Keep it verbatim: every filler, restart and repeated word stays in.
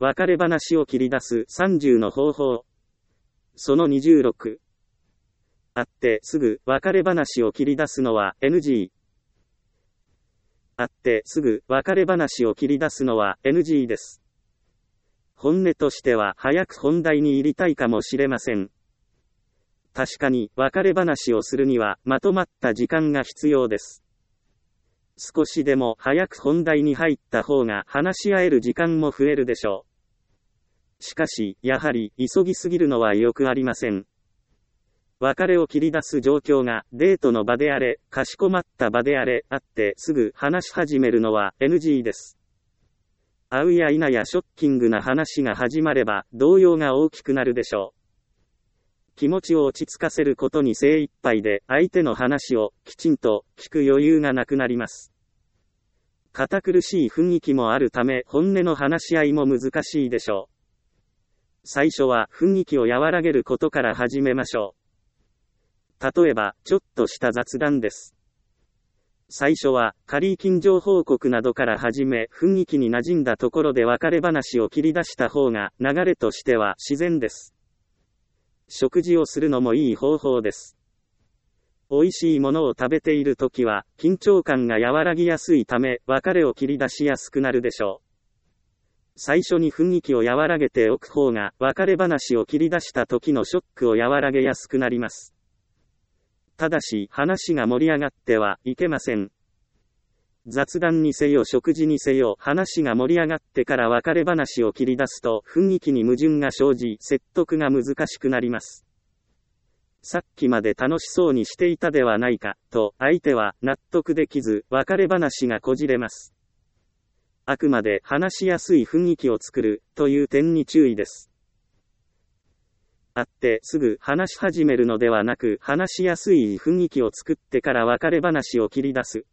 別れ話を切り出すさんじゅうの方法。そのにじゅうろく。会ってすぐ別れ話を切り出すのは エヌジー。会ってすぐ別れ話を切り出すのは エヌジー です。本音としては早く本題に入りたいかもしれません。確かに別れ話をするにはまとまった時間が必要です。少しでも早く本題に入った方が話し合える時間も増えるでしょう。しかし、やはり急ぎすぎるのは良くありません。別れを切り出す状況がデートの場であれ、かしこまった場であれ、会ってすぐ話し始めるのは エヌジー です。会うや否やショッキングな話が始まれば動揺が大きくなるでしょう。気持ちを落ち着かせることに精一杯で相手の話をきちんと聞く余裕がなくなります。堅苦しい雰囲気もあるため本音の話し合いも難しいでしょう。最初は雰囲気を和らげることから始めましょう。例えば、ちょっとした雑談です。最初は、仮近所報告などから始め、雰囲気に馴染んだところで別れ話を切り出した方が、流れとしては自然です。食事をするのもいい方法です。美味しいものを食べているときは、緊張感が和らぎやすいため、別れを切り出しやすくなるでしょう。最初に雰囲気を和らげておく方が、別れ話を切り出した時のショックを和らげやすくなります。ただし、話が盛り上がってはいけません。雑談にせよ食事にせよ、話が盛り上がってから別れ話を切り出すと、雰囲気に矛盾が生じ、説得が難しくなります。さっきまで楽しそうにしていたではないか、と相手は納得できず、別れ話がこじれます。あくまで話しやすい雰囲気を作る、という点に注意です。会ってすぐ話し始めるのではなく、話しやすい雰囲気を作ってから別れ話を切り出す。